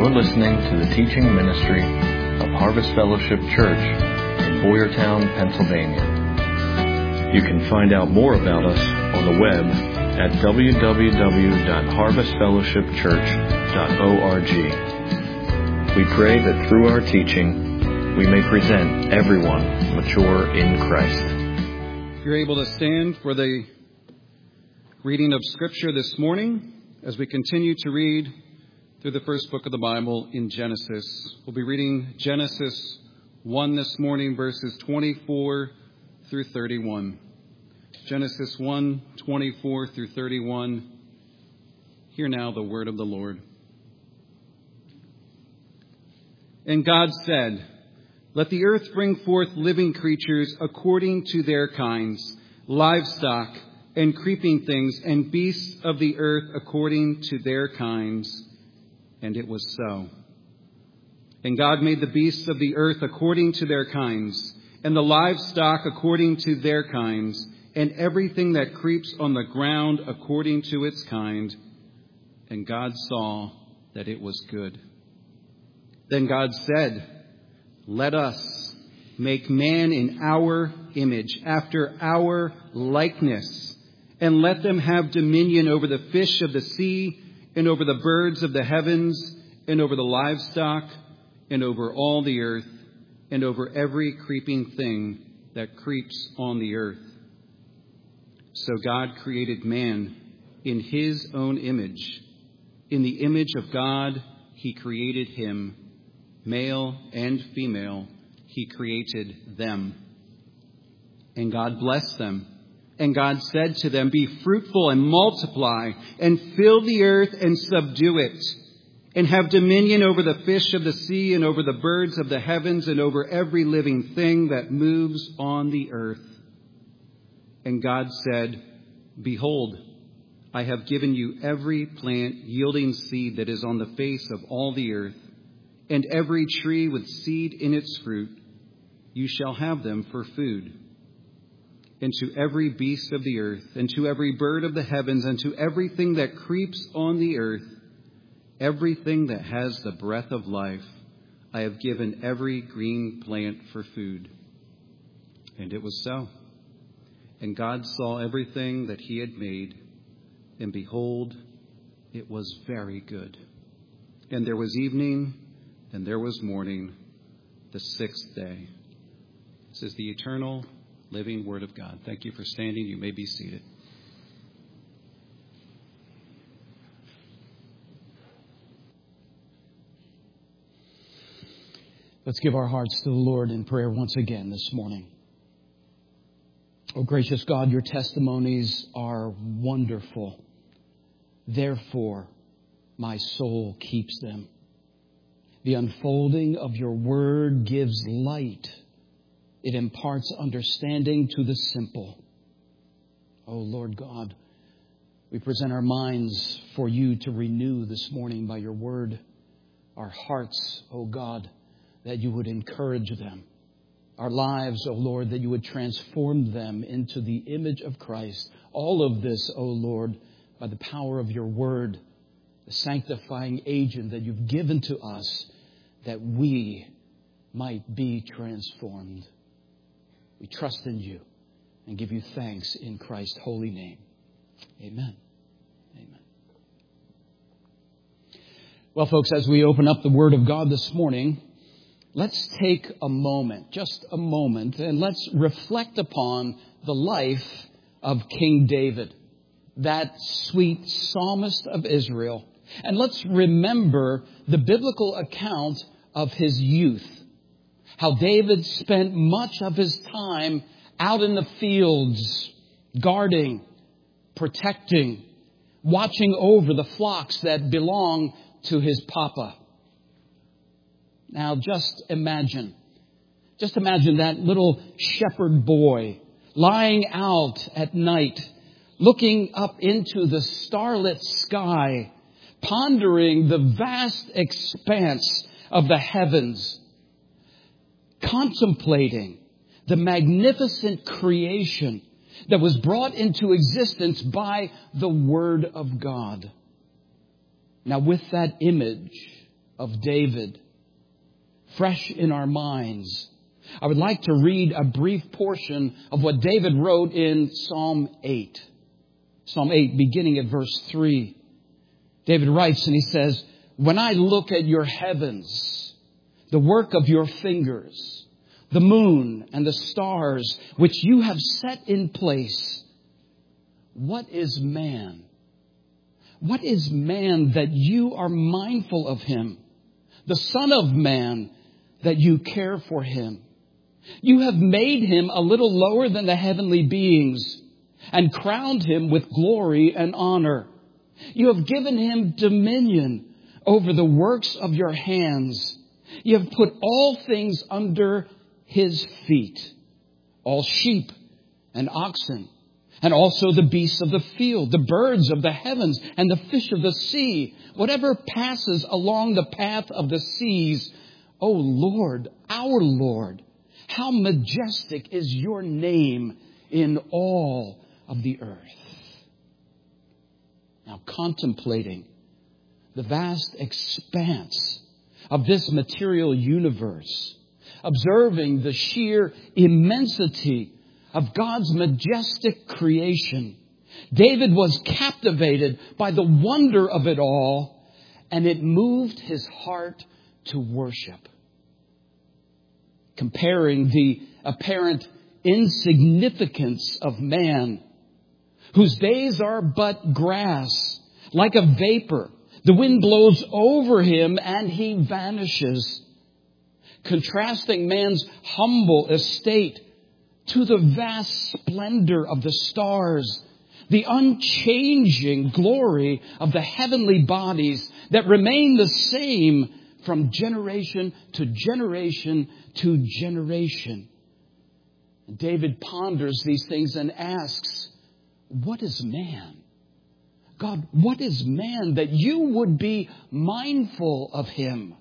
You're listening to the teaching ministry of Harvest Fellowship Church in Boyertown, Pennsylvania. You can find out more about us on the web at www.harvestfellowshipchurch.org. We pray that through our teaching, we may present everyone mature in Christ. If you're able to stand for the reading of Scripture this morning, as we continue to read through the first book of the Bible in Genesis. We'll be reading Genesis 1 this morning, verses 24 through 31. Genesis 1, 24 through 31. Hear now the word of the Lord. And God said, "Let the earth bring forth living creatures according to their kinds, livestock and creeping things, and beasts of the earth according to their kinds." And it was so. And God made the beasts of the earth according to their kinds, and the livestock according to their kinds, and everything that creeps on the ground according to its kind. And God saw that it was good. Then God said, "Let us make man in our image, after our likeness, and let them have dominion over the fish of the sea, and over the birds of the heavens, and over the livestock, and over all the earth, and over every creeping thing that creeps on the earth." So God created man in his own image. In the image of God, he created him. Male and female, he created them. And God blessed them. And God said to them, "Be fruitful and multiply, and fill the earth and subdue it, and have dominion over the fish of the sea, and over the birds of the heavens, and over every living thing that moves on the earth." And God said, "Behold, I have given you every plant yielding seed that is on the face of all the earth, and every tree with seed in its fruit. You shall have them for food. And to every beast of the earth, and to every bird of the heavens, and to everything that creeps on the earth, everything that has the breath of life, I have given every green plant for food." And it was so. And God saw everything that he had made, and behold, it was very good. And there was evening, and there was morning, the sixth day. This is the eternal living word of God. Thank you for standing. You may be seated. Let's give our hearts to the Lord in prayer once again this morning. Oh, gracious God, your testimonies are wonderful. Therefore, my soul keeps them. The unfolding of your word gives light. It imparts understanding to the simple. Oh, Lord God, we present our minds for you to renew this morning by your word. Our hearts, oh God, that you would encourage them. Our lives, oh Lord, that you would transform them into the image of Christ. All of this, oh Lord, by the power of your word, the sanctifying agent that you've given to us, that we might be transformed. We trust in you and give you thanks in Christ's holy name. Amen. Amen. Well, folks, as we open up the Word of God this morning, let's take a moment, just a moment, and let's reflect upon the life of King David, that sweet psalmist of Israel. And let's remember the biblical account of his youth. How David spent much of his time out in the fields, guarding, protecting, watching over the flocks that belong to his papa. Now just imagine that little shepherd boy lying out at night, looking up into the starlit sky, pondering the vast expanse of the heavens, contemplating the magnificent creation that was brought into existence by the Word of God. Now, with that image of David fresh in our minds, I would like to read a brief portion of what David wrote in Psalm 8. Psalm 8, beginning at verse 3. David writes and he says, "When I look at your heavens, the work of your fingers, the moon and the stars which you have set in place, what is man? What is man that you are mindful of him? The Son of Man that you care for him? You have made him a little lower than the heavenly beings and crowned him with glory and honor. You have given him dominion over the works of your hands. You have put all things under his feet, all sheep and oxen, and also the beasts of the field, the birds of the heavens, and the fish of the sea, whatever passes along the path of the seas. O Lord, our Lord, how majestic is your name in all of the earth." Now, contemplating the vast expanse of this material universe, observing the sheer immensity of God's majestic creation, David was captivated by the wonder of it all, and it moved his heart to worship. Comparing the apparent insignificance of man, whose days are but grass, like a vapor. The wind blows over him and he vanishes. Contrasting man's humble estate to the vast splendor of the stars, the unchanging glory of the heavenly bodies that remain the same from generation to generation to generation. David ponders these things and asks, what is man? God, what is man that you would be mindful of him?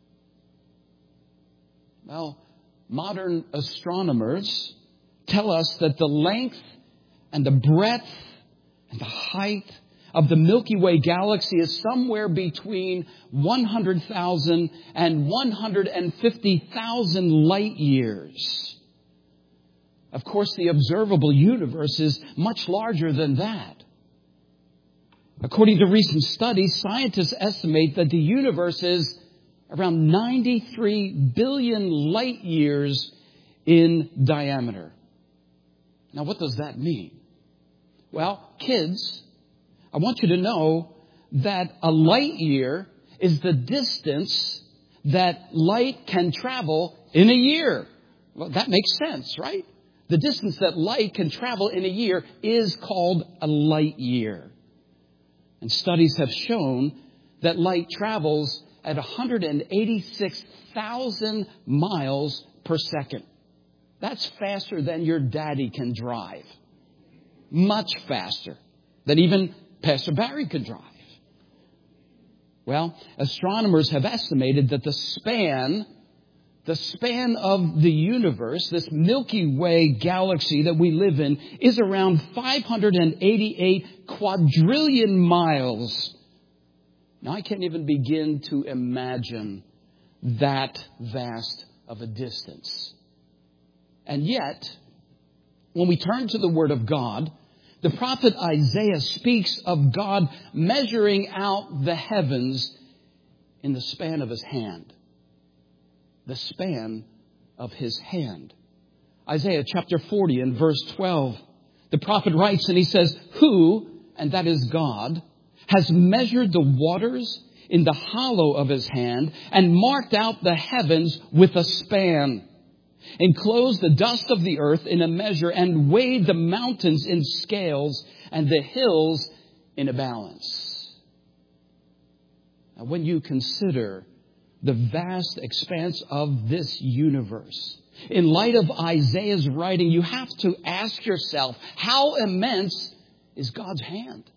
Well, modern astronomers tell us that the length and the breadth and the height of the Milky Way galaxy is somewhere between 100,000 and 150,000 light years. Of course, the observable universe is much larger than that. According to recent studies, scientists estimate that the universe is around 93 billion light years in diameter. Now, what does that mean? Well, kids, I want you to know that a light year is the distance that light can travel in a year. Well, that makes sense, right? The distance that light can travel in a year is called a light year. And studies have shown that light travels at 186,000 miles per second. That's faster than your daddy can drive. Much faster than even Pastor Barry can drive. Well, astronomers have estimated that the span of the universe, this Milky Way galaxy that we live in, is around 588 quadrillion miles. Now, I can't even begin to imagine that vast of a distance. And yet, when we turn to the Word of God, the prophet Isaiah speaks of God measuring out the heavens in the span of his hand. The span of his hand. Isaiah chapter 40 and verse 12. The prophet writes and he says, "Who," and that is God, "has measured the waters in the hollow of his hand and marked out the heavens with a span, enclosed the dust of the earth in a measure and weighed the mountains in scales and the hills in a balance." Now, when you consider the vast expanse of this universe, in light of Isaiah's writing, you have to ask yourself, how immense is God's hand?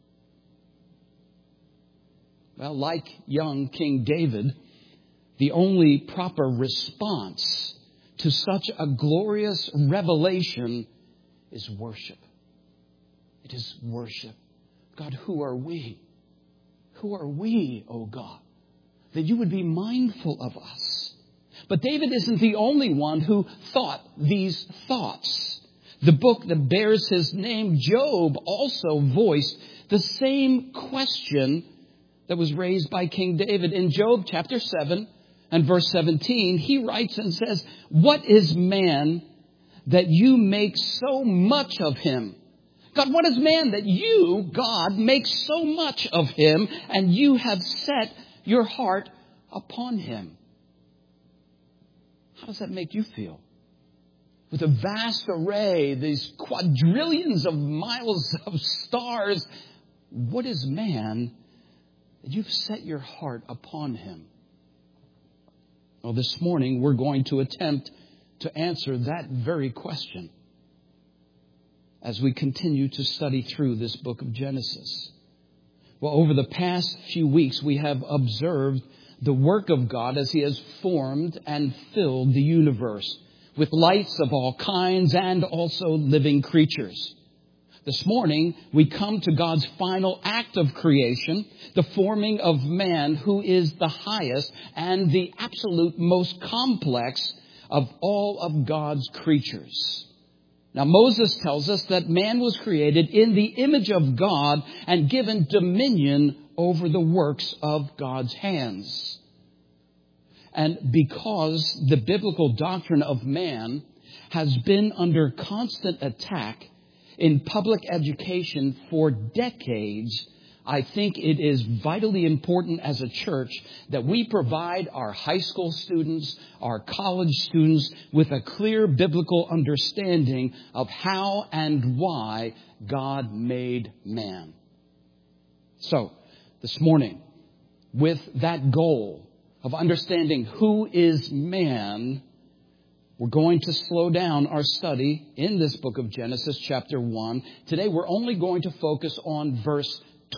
Well, like young King David, the only proper response to such a glorious revelation is worship. It is worship. God, who are we? Who are we, O God, that you would be mindful of us. But David isn't the only one who thought these thoughts. The book that bears his name, Job, also voiced the same question that was raised by King David. In Job chapter 7 and verse 17, he writes and says, "What is man that you make so much of him?" God, what is man that you, God, make so much of him, and you have set your heart upon him? How does that make you feel? With a vast array, these quadrillions of miles of stars, what is man that you've set your heart upon him? Well, this morning we're going to attempt to answer that very question as we continue to study through this book of Genesis. Well, over the past few weeks, we have observed the work of God as he has formed and filled the universe with lights of all kinds and also living creatures. This morning, we come to God's final act of creation, the forming of man, who is the highest and the absolute most complex of all of God's creatures. Now, Moses tells us that man was created in the image of God and given dominion over the works of God's hands. And because the biblical doctrine of man has been under constant attack in public education for decades, I think it is vitally important as a church that we provide our high school students, our college students, with a clear biblical understanding of how and why God made man. So, this morning, with that goal of understanding who is man, we're going to slow down our study in this book of Genesis, chapter 1. Today, we're only going to focus on verse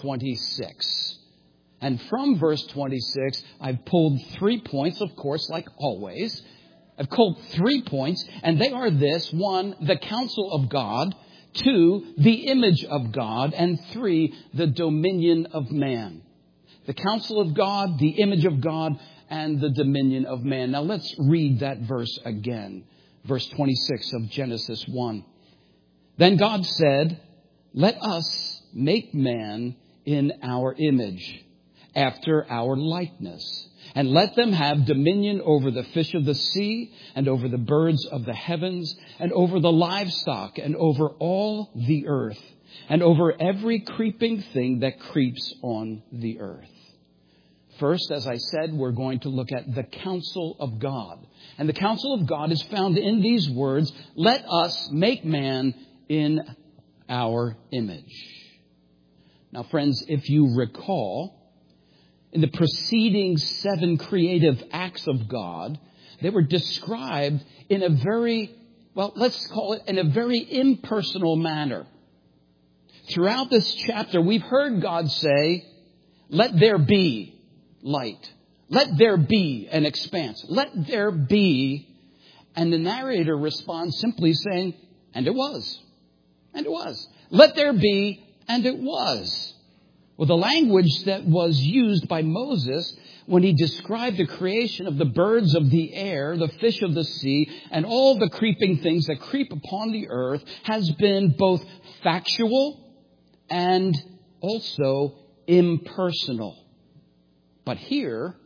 26. And from verse 26, I've pulled 3 points, of course, like always. I've pulled 3 points, and they are this. 1, the counsel of God. 2, the image of God. And 3, the dominion of man. The counsel of God, the image of God, and the dominion of man. Now let's read that verse again. Verse 26 of Genesis 1. Then God said, "Let us make man in our image, after our likeness, and let them have dominion over the fish of the sea, and over the birds of the heavens, and over the livestock, and over all the earth, and over every creeping thing that creeps on the earth." First, as I said, we're going to look at the counsel of God. And the counsel of God is found in these words, "Let us make man in our image." Now, friends, if you recall, in the preceding 7 creative acts of God, they were described in a very, let's call it in a very impersonal manner. Throughout this chapter, we've heard God say, "Let there be light. Let there be an expanse. Let there be." And the narrator responds simply saying, "And it was. And it was. Let there be, and it was." Well, the language that was used by Moses when he described the creation of the birds of the air, the fish of the sea, and all the creeping things that creep upon the earth has been both factual and also impersonal. But here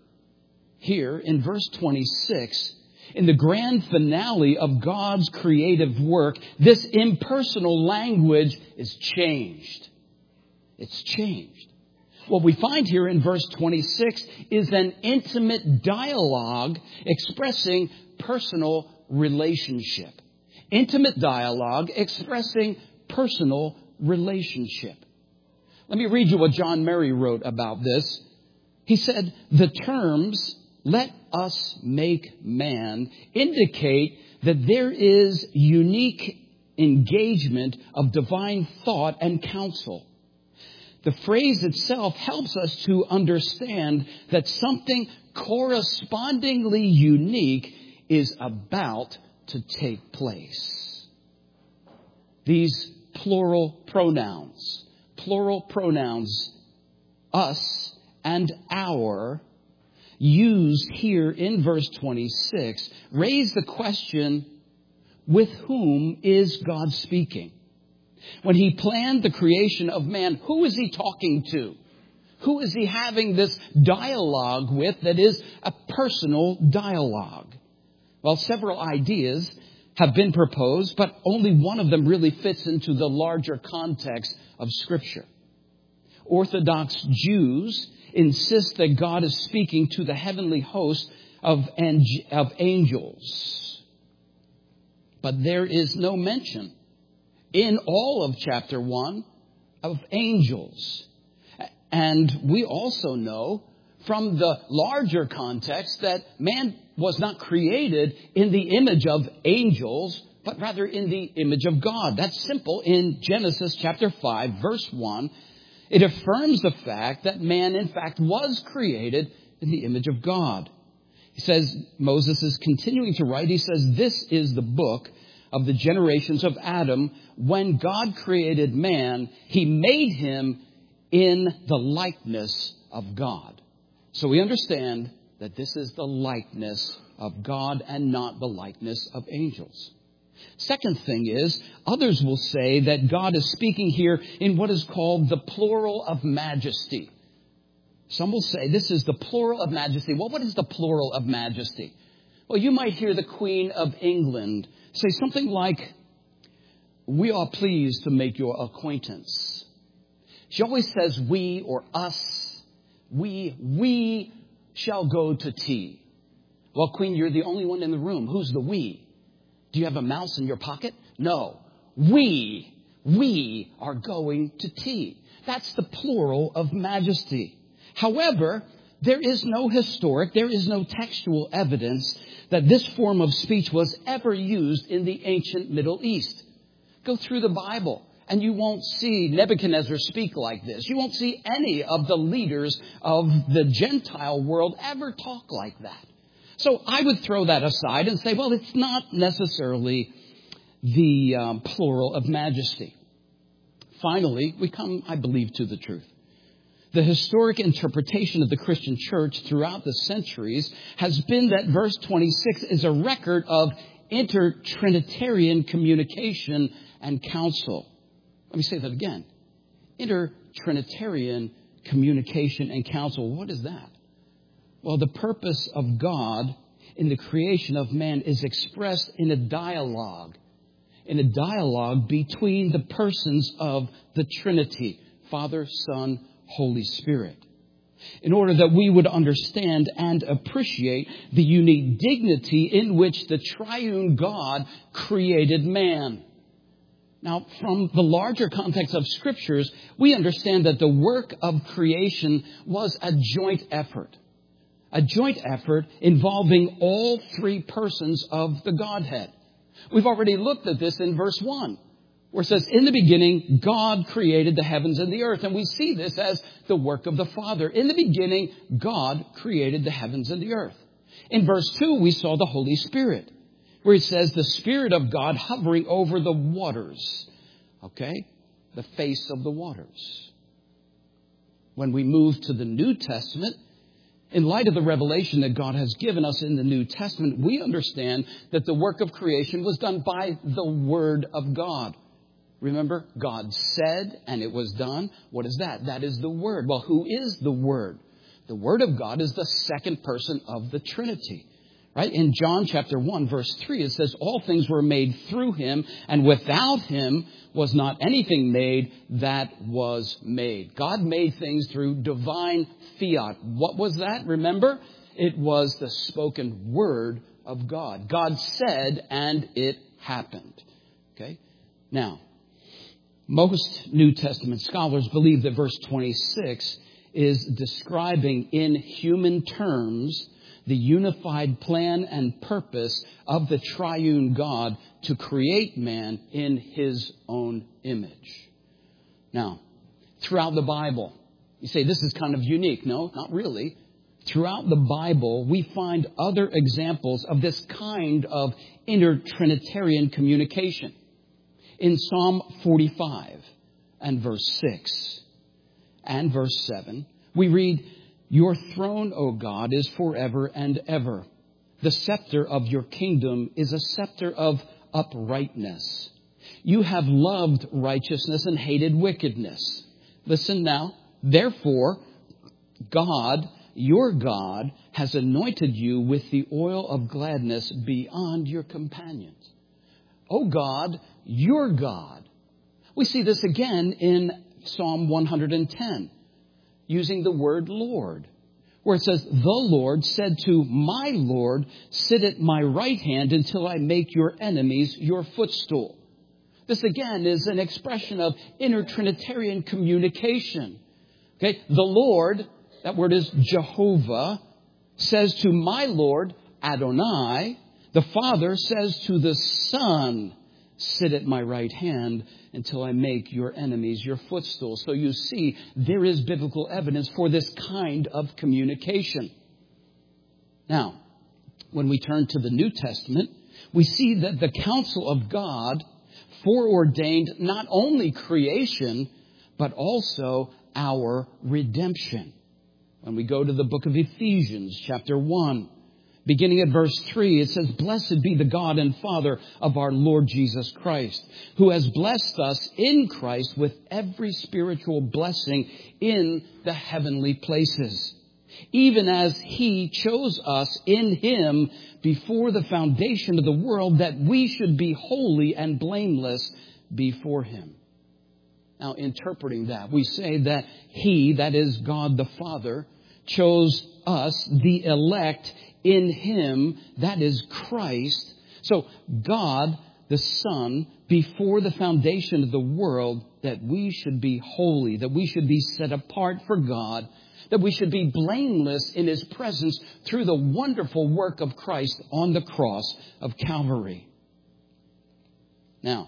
in verse 26, in the grand finale of God's creative work, this impersonal language is changed. It's changed. What we find here in verse 26 is an intimate dialogue expressing personal relationship. Intimate dialogue expressing personal relationship. Let me read you what John Murray wrote about this. He said, "The terms, 'let us make man,' indicate that there is unique engagement of divine thought and counsel. The phrase itself helps us to understand that something correspondingly unique is about to take place." These plural pronouns, us and our, used here in verse 26 raise the question, with whom is God speaking? When he planned the creation of man, who is he talking to? Who is he having this dialogue with that is a personal dialogue? Well, several ideas have been proposed, but only one of them really fits into the larger context of Scripture. Orthodox Jews insist that God is speaking to the heavenly host of angels. But there is no mention in all of chapter 1 of angels. And we also know from the larger context that man was not created in the image of angels, but rather in the image of God. That's simple. In Genesis chapter 5, verse 1, it affirms the fact that man, in fact, was created in the image of God. He says, Moses is continuing to write, he says, this is the book of the generations of Adam. When God created man, he made him in the likeness of God. So we understand that this is the likeness of God and not the likeness of angels. Second thing is, others will say that God is speaking here in what is called the plural of majesty. Some will say this is the plural of majesty. Well, what is the plural of majesty? Well, you might hear the Queen of England say something like, we are pleased to make your acquaintance. She always says we or us. We shall go to tea. Well, Queen, you're the only one in the room. Who's the we? Do you have a mouse in your pocket? No. We are going to tea. That's the plural of majesty. However, there is no textual evidence that this form of speech was ever used in the ancient Middle East. Go through the Bible and you won't see Nebuchadnezzar speak like this. You won't see any of the leaders of the Gentile world ever talk like that. So I would throw that aside and say, well, it's not necessarily the plural of majesty. Finally, we come, I believe, to the truth. The historic interpretation of the Christian church throughout the centuries has been that verse 26 is a record of inter-Trinitarian communication and counsel. Let me say that again. Inter-Trinitarian communication and counsel. What is that? Well, the purpose of God in the creation of man is expressed in a dialogue between the persons of the Trinity, Father, Son, Holy Spirit, in order that we would understand and appreciate the unique dignity in which the triune God created man. Now, from the larger context of Scriptures, we understand that the work of creation was a joint effort involving all three persons of the Godhead. We've already looked at this in verse 1, where it says, in the beginning, God created the heavens and the earth. And we see this as the work of the Father. In the beginning, God created the heavens and the earth. In verse 2, we saw the Holy Spirit, where it says the Spirit of God hovering over the waters. Okay? The face of the waters. When we move to the New Testament, in light of the revelation that God has given us in the New Testament, we understand that the work of creation was done by the Word of God. Remember, God said, and it was done. What is that? That is the Word. Well, who is the Word? The Word of God is the second person of the Trinity. Right? In John chapter 1, verse 3, it says, all things were made through him, and without him was not anything made that was made. God made things through divine fiat. What was that? Remember? It was the spoken word of God. God said, and it happened. Okay? Now, most New Testament scholars believe that verse 26 is describing in human terms the unified plan and purpose of the triune God to create man in his own image. Now, throughout the Bible, you say this is kind of unique. No, not really. Throughout the Bible, we find other examples of this kind of inter-Trinitarian communication. In Psalm 45 and verse 6 and verse 7, we read, Your throne, O God, is forever and ever. The scepter of your kingdom is a scepter of uprightness. You have loved righteousness and hated wickedness. Listen now. Therefore, God, your God, has anointed you with the oil of gladness beyond your companions. O God, your God. We see this again in Psalm 110, using the word Lord, where it says, the Lord said to my Lord, sit at my right hand until I make your enemies your footstool. This again is an expression of inner Trinitarian communication. Okay, the Lord, that word is Jehovah, says to my Lord, Adonai. The Father says to the Son, sit at my right hand until I make your enemies your footstool. So you see, there is biblical evidence for this kind of communication. Now, when we turn to the New Testament, we see that the counsel of God foreordained not only creation, but also our redemption. When we go to the book of Ephesians, chapter 1, beginning at verse 3, it says, blessed be the God and Father of our Lord Jesus Christ, who has blessed us in Christ with every spiritual blessing in the heavenly places, even as he chose us in him before the foundation of the world, that we should be holy and blameless before him. Now, interpreting that, we say that he, that is God the Father, chose us, the elect, in him, that is Christ. So God, the Son, before the foundation of the world, that we should be holy, that we should be set apart for God, that we should be blameless in his presence through the wonderful work of Christ on the cross of Calvary. Now,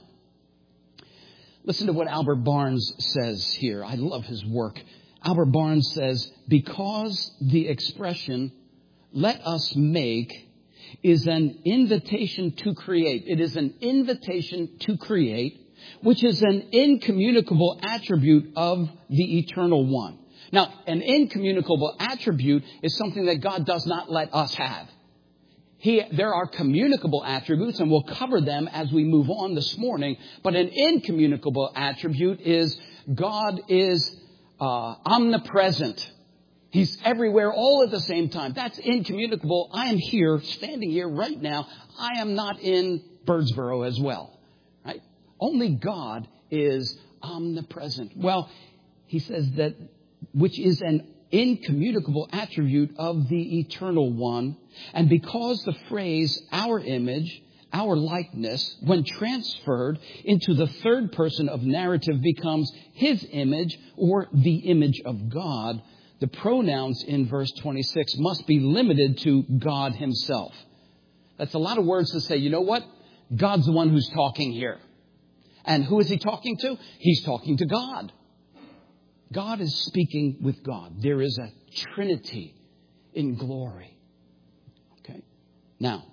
listen to what Albert Barnes says here. I love his work. Albert Barnes says, because the expression, let us make, is an invitation to create. It is an invitation to create, which is an incommunicable attribute of the Eternal One. Now, an incommunicable attribute is something that God does not let us have. There are communicable attributes, and we'll cover them as we move on this morning. But an incommunicable attribute is God is omnipresent. He's everywhere all at the same time. That's incommunicable. I am here, standing here right now. I am not in Birdsboro as well. Right? Only God is omnipresent. Well, he says that, which is an incommunicable attribute of the Eternal One. And because the phrase, our image, our likeness, when transferred into the third person of narrative becomes his image or the image of God, the pronouns in verse 26 must be limited to God himself. That's a lot of words to say, you know what? God's the one who's talking here. And who is he talking to? He's talking to God. God is speaking with God. There is a Trinity in glory. Okay. Now,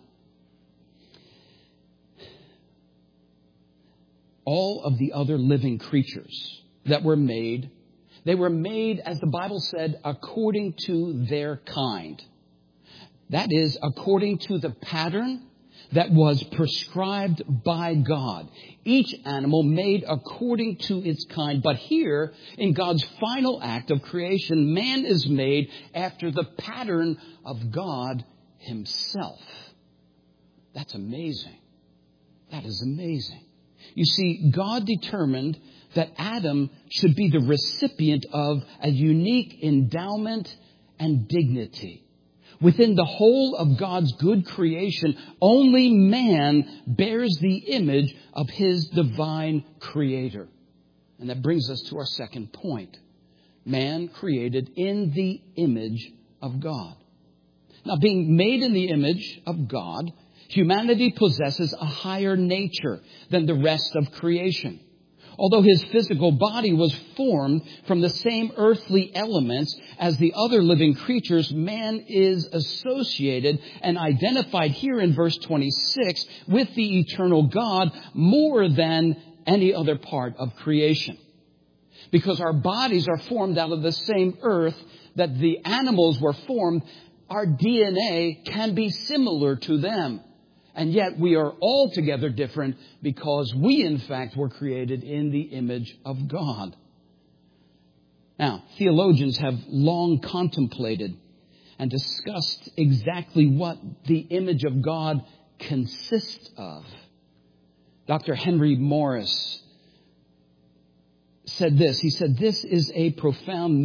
all of the other living creatures that were made, they were made, as the Bible said, according to their kind. That is, according to the pattern that was prescribed by God. Each animal made according to its kind. But here, in God's final act of creation, man is made after the pattern of God himself. That's amazing. That is amazing. You see, God determined that Adam should be the recipient of a unique endowment and dignity. Within the whole of God's good creation, only man bears the image of his divine Creator. And that brings us to our second point. Man created in the image of God. Now, being made in the image of God, humanity possesses a higher nature than the rest of creation. Although his physical body was formed from the same earthly elements as the other living creatures, man is associated and identified here in verse 26 with the eternal God more than any other part of creation. Because our bodies are formed out of the same earth that the animals were formed, our DNA can be similar to them. And yet we are altogether different because we, in fact, were created in the image of God. Now, theologians have long contemplated and discussed exactly what the image of God consists of. Dr. Henry Morris said this. He said, "This is a profound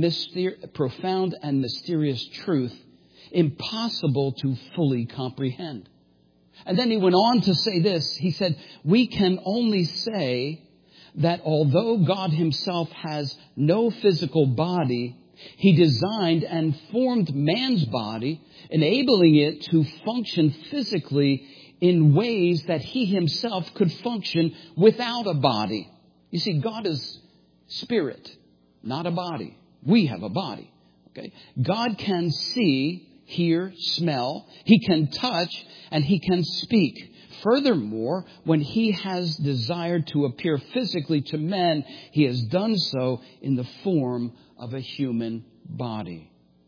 and mysterious truth, impossible to fully comprehend." And then he went on to say this. He said, "We can only say that although God himself has no physical body, he designed and formed man's body, enabling it to function physically in ways that he himself could function without a body." You see, God is spirit, not a body. We have a body. Okay? God can see, hear, smell. He can touch, and he can speak. Furthermore, when he has desired to appear physically to men, he has done so in the form of a human body.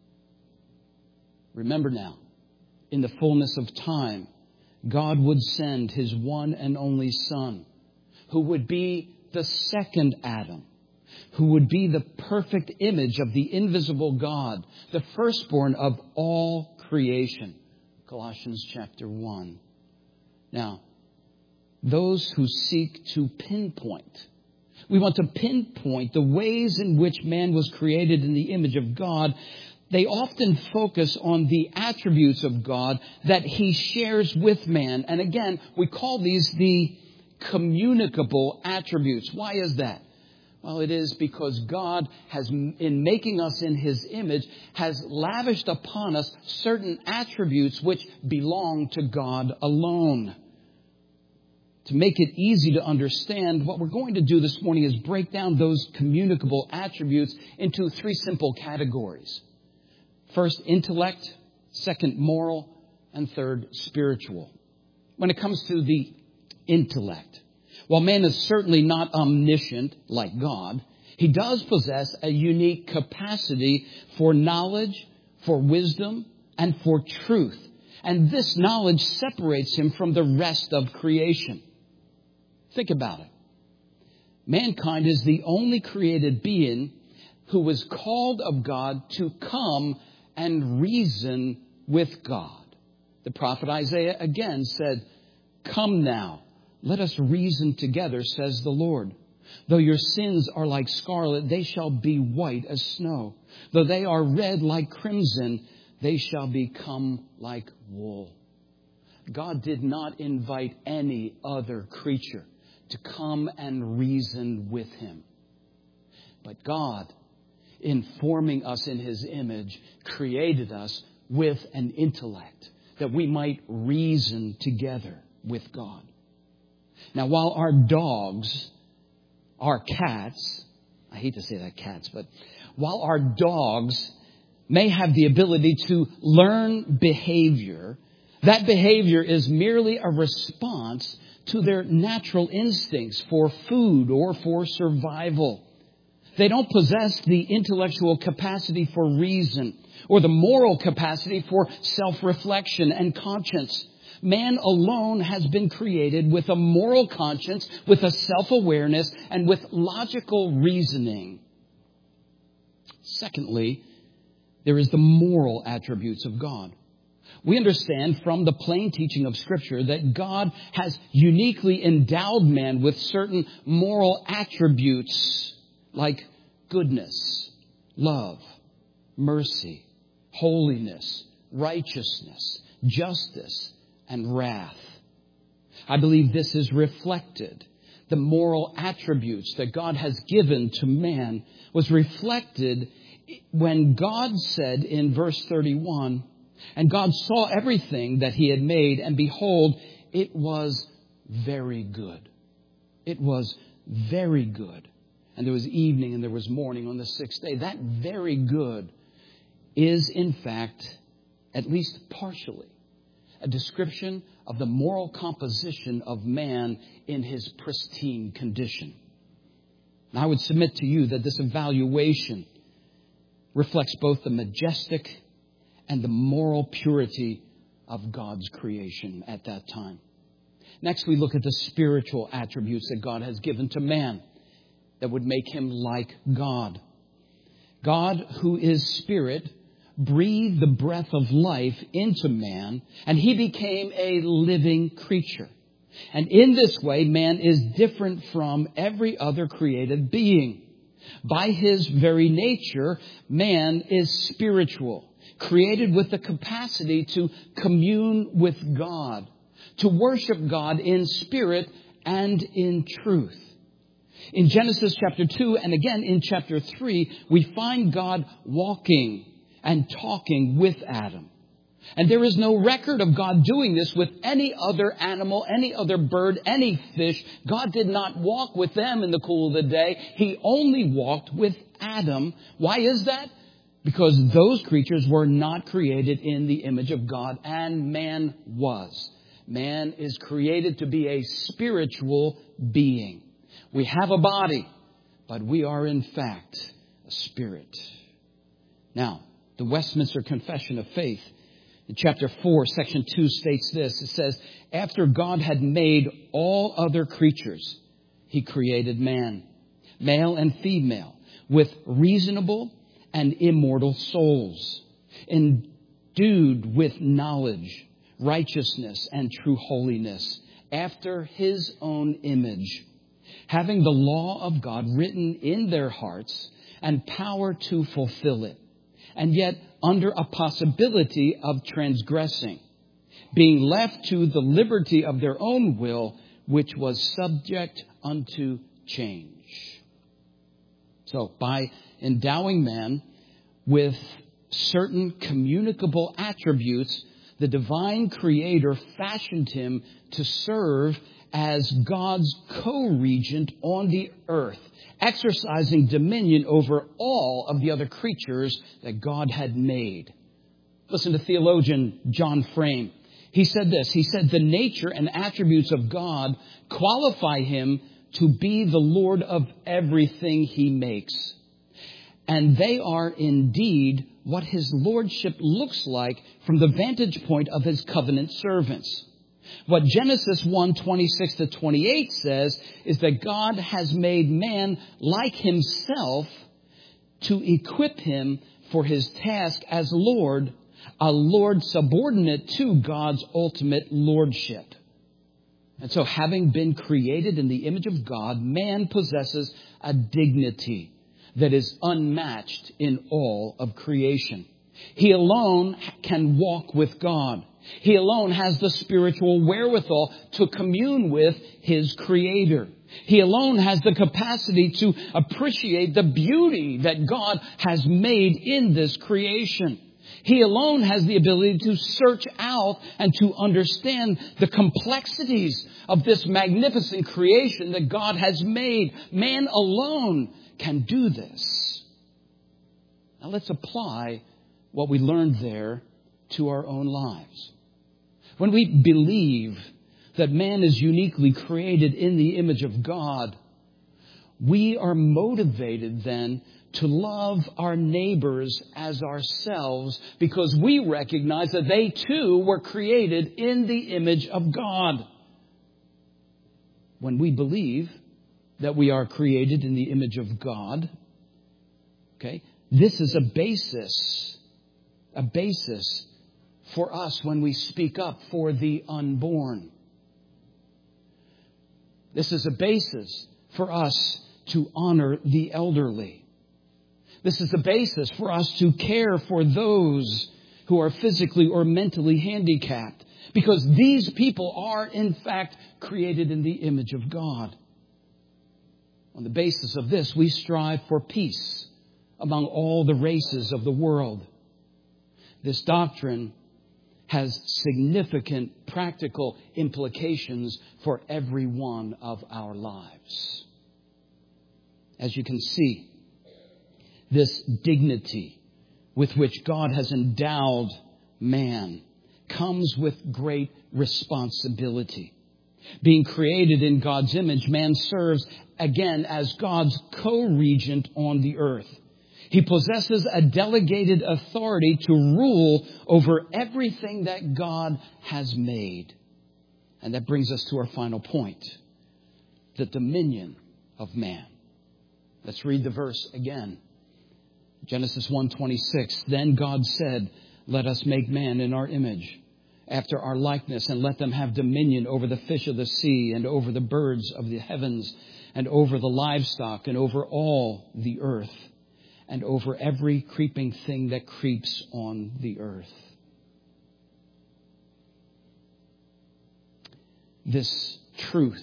Remember now, in the fullness of time, God would send his one and only Son, who would be the second Adam, who would be the perfect image of the invisible God, the firstborn of all creation. Colossians chapter 1. Now, those who seek to pinpoint, we want to pinpoint the ways in which man was created in the image of God. They often focus on the attributes of God that he shares with man. And again, we call these the communicable attributes. Why is that? Well, it is because God has, in making us in his image, has lavished upon us certain attributes which belong to God alone. To make it easy to understand, what we're going to do this morning is break down those communicable attributes into three simple categories. First, intellect. Second, moral. And third, spiritual. When it comes to the intellect, while man is certainly not omniscient like God, he does possess a unique capacity for knowledge, for wisdom, and for truth. And this knowledge separates him from the rest of creation. Think about it. Mankind is the only created being who was called of God to come and reason with God. The prophet Isaiah again said, "Come now, let us reason together, says the Lord. Though your sins are like scarlet, they shall be white as snow. Though they are red like crimson, they shall become like wool." God did not invite any other creature to come and reason with him. But God, in forming us in his image, created us with an intellect that we might reason together with God. Now, while our dogs, our cats, I hate to say that cats, but while our dogs may have the ability to learn behavior, that behavior is merely a response to their natural instincts for food or for survival. They don't possess the intellectual capacity for reason or the moral capacity for self-reflection and conscience. Man alone has been created with a moral conscience, with a self-awareness, and with logical reasoning. Secondly, there is the moral attributes of God. We understand from the plain teaching of Scripture that God has uniquely endowed man with certain moral attributes like goodness, love, mercy, holiness, righteousness, justice, and wrath. I believe this is reflected. The moral attributes that God has given to man was reflected when God said in verse 31, "And God saw everything that he had made, and behold, it was very good." It was very good. And there was evening and there was morning on the sixth day. That very good is, in fact, at least partially, a description of the moral composition of man in his pristine condition. And I would submit to you that this evaluation reflects both the majestic and the moral purity of God's creation at that time. Next, we look at the spiritual attributes that God has given to man that would make him like God. God, who is spirit, breathed the breath of life into man, and he became a living creature. And in this way, man is different from every other created being. By his very nature, man is spiritual, created with the capacity to commune with God, to worship God in spirit and in truth. In Genesis chapter 2 and again in chapter 3, we find God walking and talking with Adam. And there is no record of God doing this with any other animal, any other bird, any fish. God did not walk with them in the cool of the day. He only walked with Adam. Why is that? Because those creatures were not created in the image of God, and man was. Man is created to be a spiritual being. We have a body, but we are in fact a spirit. Now, the Westminster Confession of Faith, in chapter 4, section 2 states this. It says, after God had made all other creatures, he created man, male and female, with reasonable and immortal souls, endued with knowledge, righteousness, and true holiness, after his own image, having the law of God written in their hearts and power to fulfill it, and yet under a possibility of transgressing, being left to the liberty of their own will, which was subject unto change. So, by endowing man with certain communicable attributes, the divine Creator fashioned him to serve as God's co-regent on the earth, exercising dominion over all of the other creatures that God had made. Listen to theologian John Frame. He said this. He said, the nature and attributes of God qualify him to be the Lord of everything he makes. And they are indeed what his lordship looks like from the vantage point of his covenant servants. What Genesis 1:26-28 says is that God has made man like himself to equip him for his task as Lord, a Lord subordinate to God's ultimate lordship. And so, having been created in the image of God, man possesses a dignity that is unmatched in all of creation. He alone can walk with God. He alone has the spiritual wherewithal to commune with his Creator. He alone has the capacity to appreciate the beauty that God has made in this creation. He alone has the ability to search out and to understand the complexities of this magnificent creation that God has made. Man alone can do this. Now let's apply what we learned there to our own lives. When we believe that man is uniquely created in the image of God, we are motivated then to love our neighbors as ourselves because we recognize that they too were created in the image of God. When we believe that we are created in the image of God, okay, this is a basis for us when we speak up for the unborn. This is a basis for us to honor the elderly. This is the basis for us to care for those who are physically or mentally handicapped, because these people are, in fact, created in the image of God. On the basis of this, we strive for peace among all the races of the world. This doctrine has significant practical implications for every one of our lives. As you can see, this dignity with which God has endowed man comes with great responsibility. Being created in God's image, man serves again as God's co-regent on the earth. He possesses a delegated authority to rule over everything that God has made. And that brings us to our final point, the dominion of man. Let's read the verse again. Genesis 1:26. Then God said, let us make man in our image, after our likeness, and let them have dominion over the fish of the sea, and over the birds of the heavens, and over the livestock, and over all the earth, and over every creeping thing that creeps on the earth. This truth,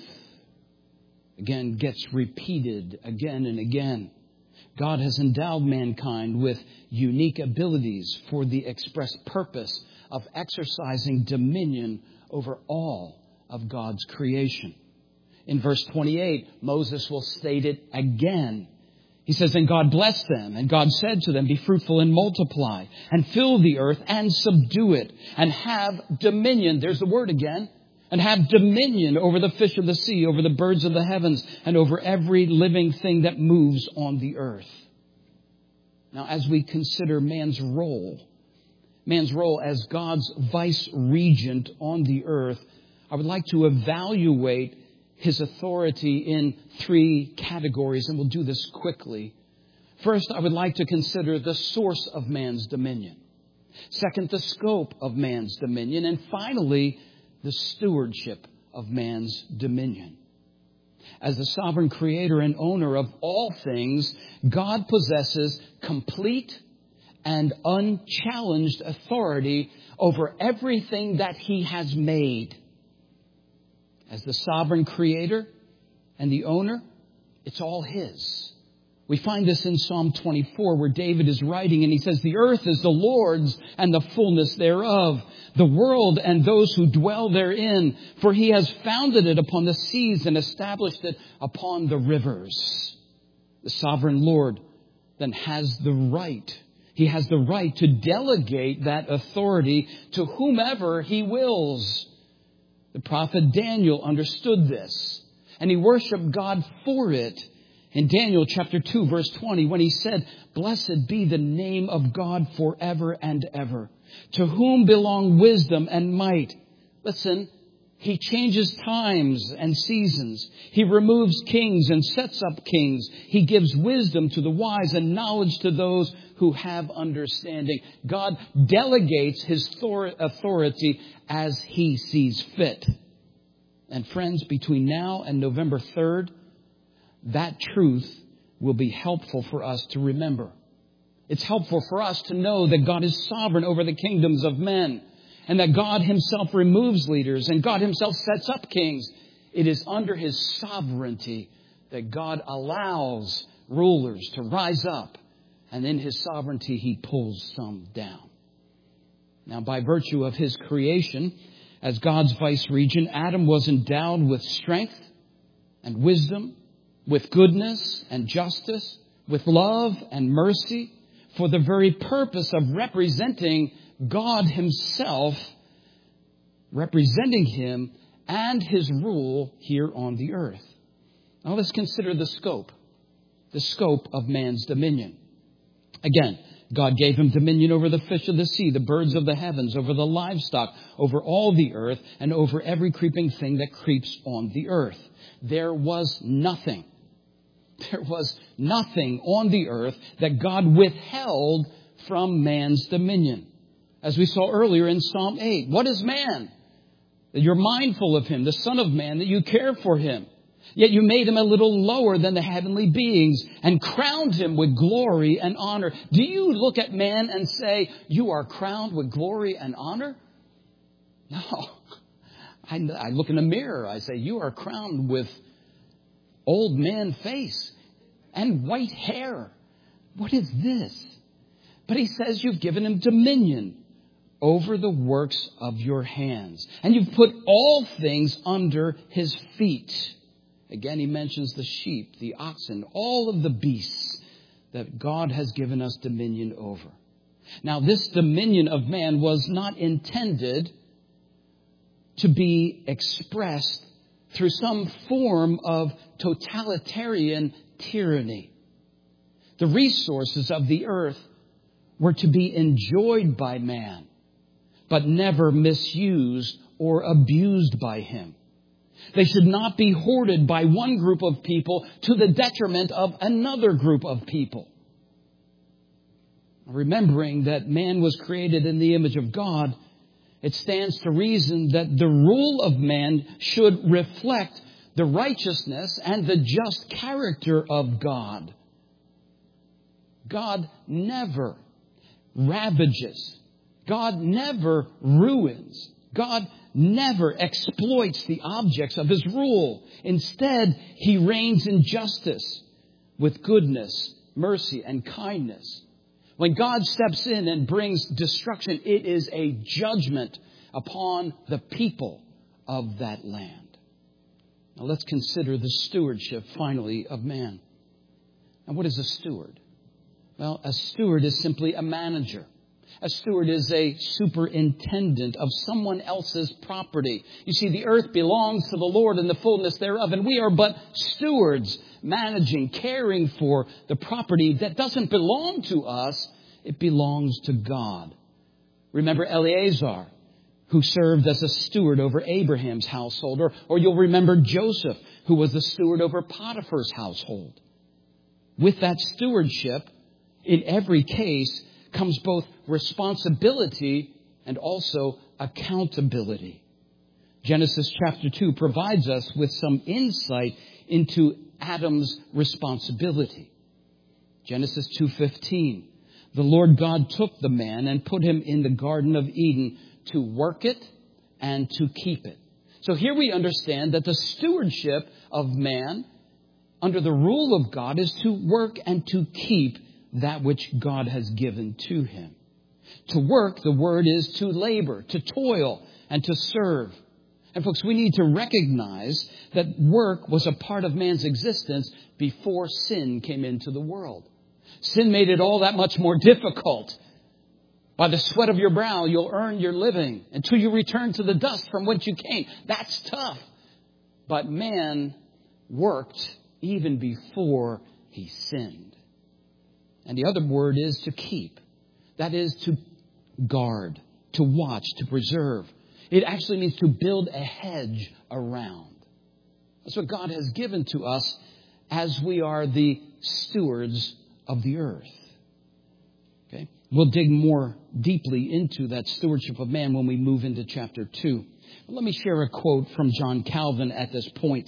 again, gets repeated again and again. God has endowed mankind with unique abilities for the express purpose of exercising dominion over all of God's creation. In verse 28, Moses will state it again. He says, and God blessed them, and God said to them, be fruitful and multiply, and fill the earth and subdue it, and have dominion. There's the word again. And have dominion over the fish of the sea, over the birds of the heavens, and over every living thing that moves on the earth. Now, as we consider man's role as God's vice regent on the earth, I would like to evaluate his authority in three categories, and we'll do this quickly. First, I would like to consider the source of man's dominion. Second, the scope of man's dominion. And finally, the stewardship of man's dominion. As the sovereign creator and owner of all things, God possesses complete and unchallenged authority over everything that he has made. As the sovereign creator and the owner, it's all his. We find this in Psalm 24 where David is writing and he says, the earth is the Lord's and the fullness thereof, the world and those who dwell therein. For he has founded it upon the seas and established it upon the rivers. The sovereign Lord then has the right. He has the right to delegate that authority to whomever he wills. The prophet Daniel understood this and he worshiped God for it. In Daniel chapter 2, verse 20, when he said, blessed be the name of God forever and ever, to whom belong wisdom and might. Listen, he changes times and seasons. He removes kings and sets up kings. He gives wisdom to the wise and knowledge to those who have understanding. God delegates his authority as he sees fit. And friends, between now and November 3rd, that truth will be helpful for us to remember. It's helpful for us to know that God is sovereign over the kingdoms of men and that God himself removes leaders and God himself sets up kings. It is under his sovereignty that God allows rulers to rise up, and in his sovereignty he pulls some down. Now, by virtue of his creation, as God's vice regent, Adam was endowed with strength and wisdom, with goodness and justice, with love and mercy, for the very purpose of representing God himself, representing him and his rule here on the earth. Now let's consider the scope of man's dominion. Again, God gave him dominion over the fish of the sea, the birds of the heavens, over the livestock, over all the earth, and over every creeping thing that creeps on the earth. There was nothing on the earth that God withheld from man's dominion. As we saw earlier in Psalm 8, what is man? That you're mindful of him, the Son of Man, that you care for him. Yet you made him a little lower than the heavenly beings and crowned him with glory and honor. Do you look at man and say, you are crowned with glory and honor? No. I look in the mirror. I say, you are crowned with old man face and white hair. What is this? But he says you've given him dominion over the works of your hands. And you've put all things under his feet. Again, he mentions the sheep, the oxen, all of the beasts that God has given us dominion over. Now, this dominion of man was not intended to be expressed through some form of totalitarian tyranny. The resources of the earth were to be enjoyed by man, but never misused or abused by him. They should not be hoarded by one group of people to the detriment of another group of people. Remembering that man was created in the image of God, it stands to reason that the rule of man should reflect the righteousness and the just character of God. God never ravages. God never ruins. God never exploits the objects of his rule. Instead, he reigns in justice with goodness, mercy, and kindness. When God steps in and brings destruction, it is a judgment upon the people of that land. Now let's consider the stewardship, finally, of man. And what is a steward? Well, a steward is simply a manager. A steward is a superintendent of someone else's property. You see, the earth belongs to the Lord and the fullness thereof, and we are but stewards, managing, caring for the property that doesn't belong to us. It belongs to God. Remember Eleazar, who served as a steward over Abraham's household, or you'll remember Joseph, who was the steward over Potiphar's household. With that stewardship, in every case, comes both responsibility and also accountability. Genesis chapter 2 provides us with some insight into Adam's responsibility. Genesis 2:15, the Lord God took the man and put him in the Garden of Eden to work it and to keep it. So here we understand that the stewardship of man under the rule of God is to work and to keep that which God has given to him. To work, the word is to labor, to toil, and to serve. And folks, we need to recognize that work was a part of man's existence before sin came into the world. Sin made it all that much more difficult. By the sweat of your brow, you'll earn your living until you return to the dust from whence you came. That's tough. But man worked even before he sinned. And the other word is to keep. That is to guard, to watch, to preserve. It actually means to build a hedge around. That's what God has given to us as we are the stewards of the earth. Okay? We'll dig more deeply into that stewardship of man when we move into chapter 2. But let me share a quote from John Calvin at this point.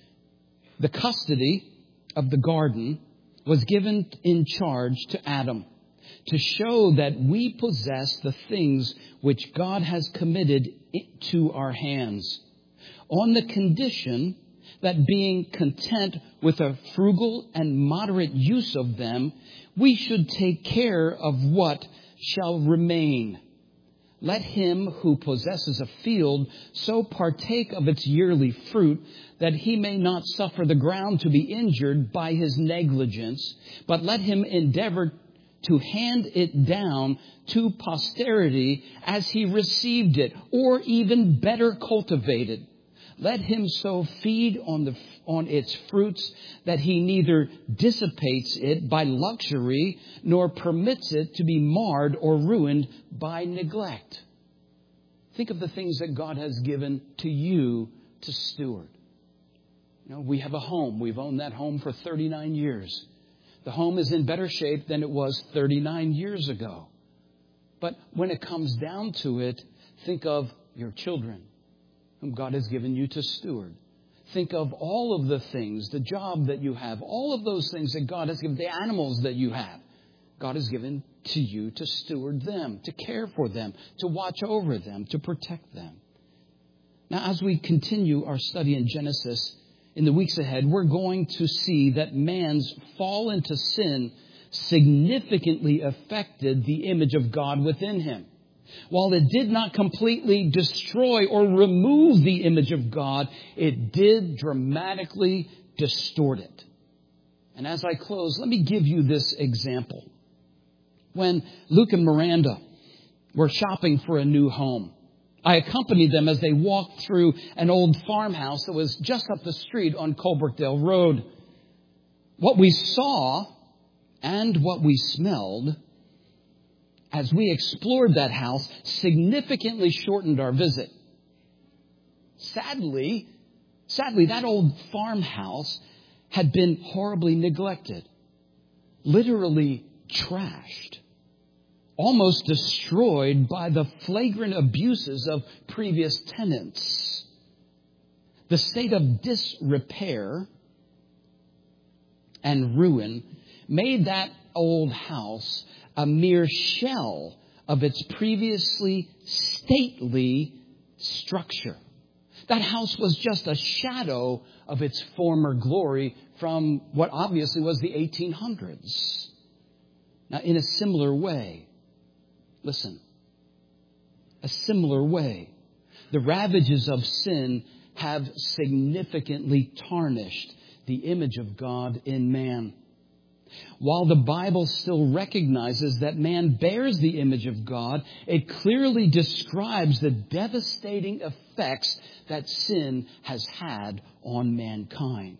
The custody of the garden was given in charge to Adam to show that we possess the things which God has committed to our hands, on the condition that being content with a frugal and moderate use of them, we should take care of what shall remain. Let him who possesses a field so partake of its yearly fruit that he may not suffer the ground to be injured by his negligence, but let him endeavor to hand it down to posterity as he received it, or even better cultivated. Let him so feed on its fruits that he neither dissipates it by luxury nor permits it to be marred or ruined by neglect. Think of the things that God has given to you to steward. You know, we have a home. We've owned that home for 39 years. The home is in better shape than it was 39 years ago. But when it comes down to it, think of your children, whom God has given you to steward. Think of all of the things, the job that you have, all of those things that God has given, the animals that you have. God has given to you to steward them, to care for them, to watch over them, to protect them. Now, as we continue our study in Genesis in the weeks ahead, we're going to see that man's fall into sin significantly affected the image of God within him. While it did not completely destroy or remove the image of God, it did dramatically distort it. And as I close, let me give you this example. When Luke and Miranda were shopping for a new home, I accompanied them as they walked through an old farmhouse that was just up the street on Colbrookdale Road. What we saw and what we smelled as we explored that house significantly shortened our visit. Sadly, that old farmhouse had been horribly neglected, literally trashed, almost destroyed by the flagrant abuses of previous tenants. The state of disrepair and ruin made that old house a mere shell of its previously stately structure. That house was just a shadow of its former glory from what obviously was the 1800s. Now, in a similar way, listen, a similar way, the ravages of sin have significantly tarnished the image of God in man. While the Bible still recognizes that man bears the image of God, it clearly describes the devastating effects that sin has had on mankind.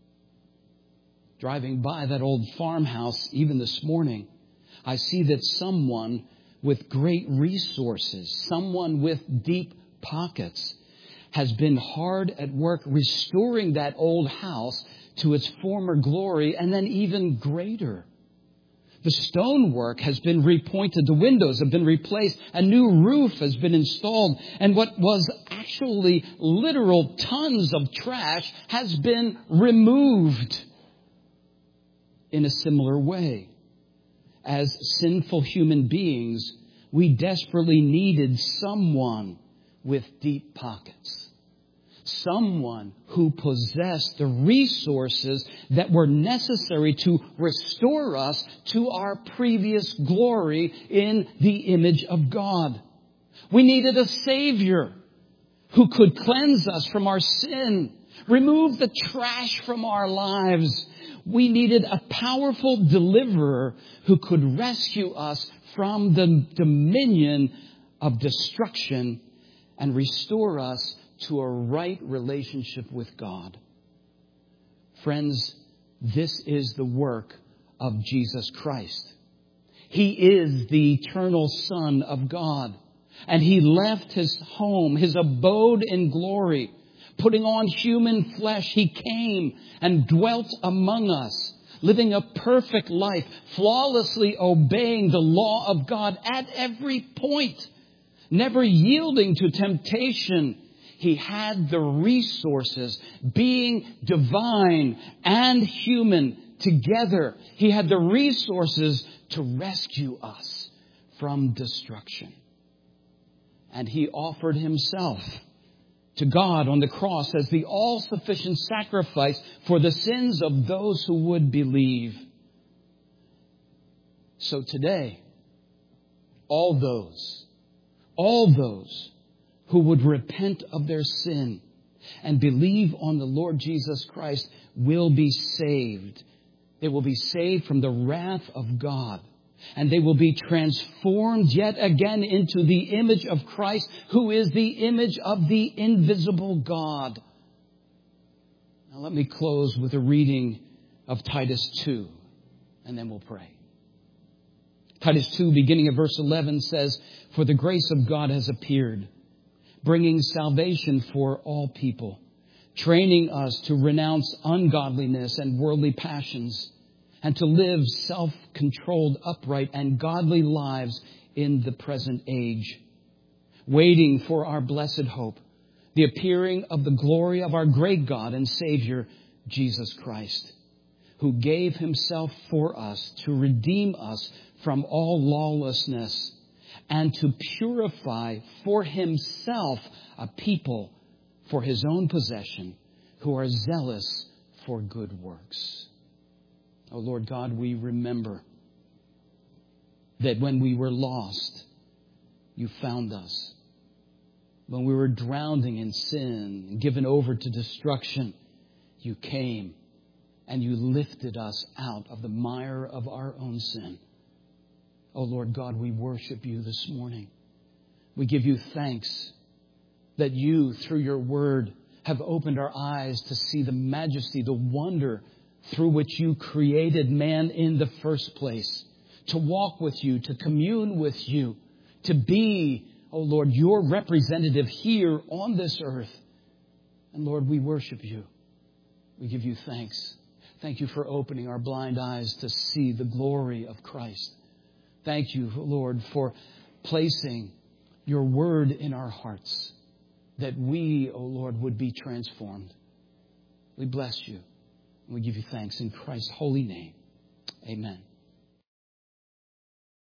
Driving by that old farmhouse even this morning, I see that someone with great resources, someone with deep pockets, has been hard at work restoring that old house to its former glory and then even greater. The stonework has been repointed, the windows have been replaced, a new roof has been installed, and what was actually literal tons of trash has been removed. In a similar way, as sinful human beings, we desperately needed someone with deep pockets. Someone who possessed the resources that were necessary to restore us to our previous glory in the image of God. We needed a Savior who could cleanse us from our sin, remove the trash from our lives. We needed a powerful deliverer who could rescue us from the dominion of destruction and restore us to a right relationship with God. Friends, this is the work of Jesus Christ. He is the eternal Son of God. And He left His home, His abode in glory. Putting on human flesh, He came and dwelt among us, living a perfect life, flawlessly obeying the law of God at every point, never yielding to temptation. He had the resources, being divine and human together. He had the resources to rescue us from destruction. And He offered Himself to God on the cross as the all-sufficient sacrifice for the sins of those who would believe. So today, all those who would repent of their sin and believe on the Lord Jesus Christ will be saved. They will be saved from the wrath of God. And they will be transformed yet again into the image of Christ, who is the image of the invisible God. Now let me close with a reading of Titus 2, and then we'll pray. Titus 2, beginning at verse 11, says, "For the grace of God has appeared, bringing salvation for all people, training us to renounce ungodliness and worldly passions, and to live self-controlled, upright, and godly lives in the present age, waiting for our blessed hope, the appearing of the glory of our great God and Savior, Jesus Christ, who gave Himself for us to redeem us from all lawlessness and to purify for Himself a people for His own possession who are zealous for good works." Oh, Lord God, we remember that when we were lost, You found us. When we were drowning in sin and given over to destruction, You came and You lifted us out of the mire of our own sin. Oh, Lord God, we worship You this morning. We give You thanks that You, through Your word, have opened our eyes to see the majesty, the wonder through which you created man in the first place, to walk with you, to commune with you, to be, oh Lord, your representative here on this earth. And Lord, we worship you. We give you thanks. Thank you for opening our blind eyes to see the glory of Christ. Thank you, Lord, for placing your word in our hearts, that we, oh Lord, would be transformed. We bless you. We give you thanks in Christ's holy name. Amen.